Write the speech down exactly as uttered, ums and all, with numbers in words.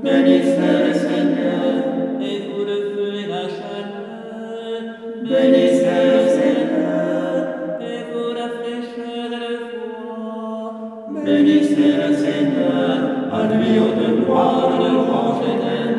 Bénissez le Seigneur, et vous le feu et la chaleur. bénissez le Seigneur, et vous la fraîcheur et le froid. bénissez le Seigneur, à lui haute gloire, louange éternelle.